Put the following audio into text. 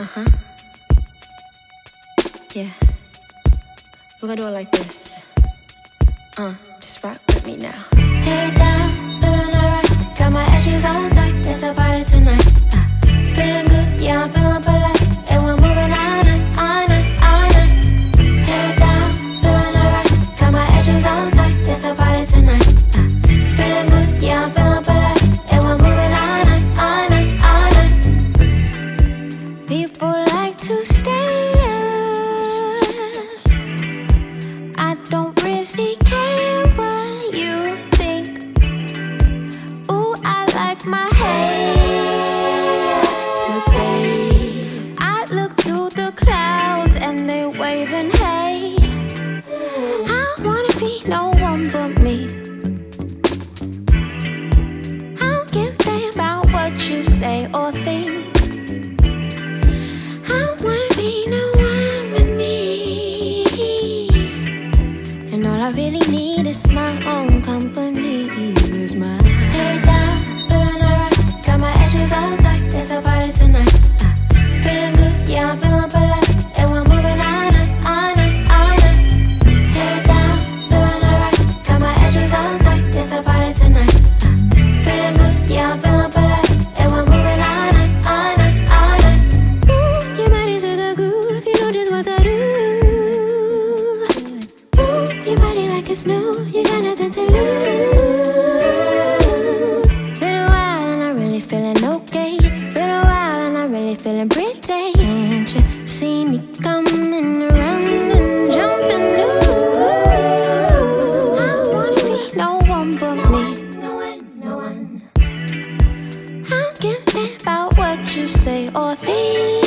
Uh-huh. Yeah. We're gonna do it like this. Just rock with me now. Head down, feeling alright. Got my edges on tight, it's a party tonight. Feeling good, yeah, I'm feeling polite. And we're moving all night, all night, all night. Head down, feeling alright. Got my edges on tight, it's a party tonight. Feeling good, yeah, I'm feeling polite. And we're moving all night, all night, all night. People like to stay up. I don't really care what you think. Ooh, I like my hair today. I look to the clouds and they waving hey. I don't wanna be no one but me. I don't give a damn about what you say or think. I don't wanna be no one but me. And all I really need is my own company. Is my head down, feeling alright. Got my edges on tight, it's a party tonight. Feeling good, yeah, I'm feeling polite. And we're moving all night, all night, all night. Head down, feeling alright. Got my edges on tight, it's a party tonight. Feeling good, yeah, I'm feeling polite. And we're moving all night, all night, all night. Ooh, your body's in the groove, you know just what to do. Ooh, your body like it's new, you got nothing to lose. Been a while and I'm really feeling okay. Been a while and I'm really feeling pretty. Can't you see me coming around and jumping loose? I don't wanna be no one but me. No one, no one. I don't give a damn about what you say or think.